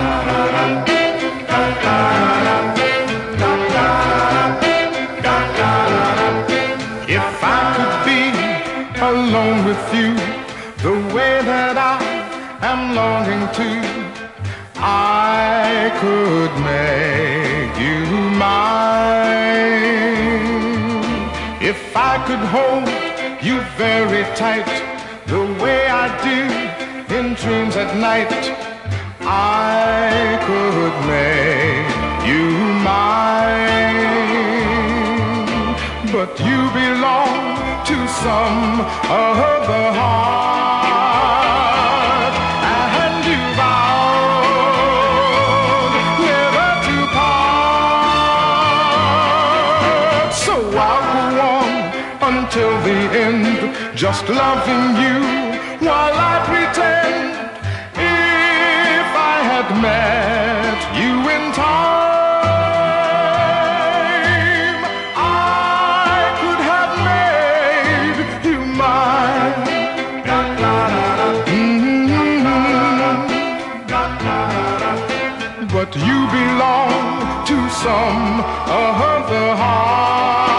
If I could be alone with you the way that I am longing to, I could make you mine. If I could hold you very tight the way I do in dreams at night, I could make you mine. But you belong to some other heart, and you vowed never to part. So I'll go on until the end, just loving you while I pretend if I had met you in time, I could have made you mine. But you belong to some other heart.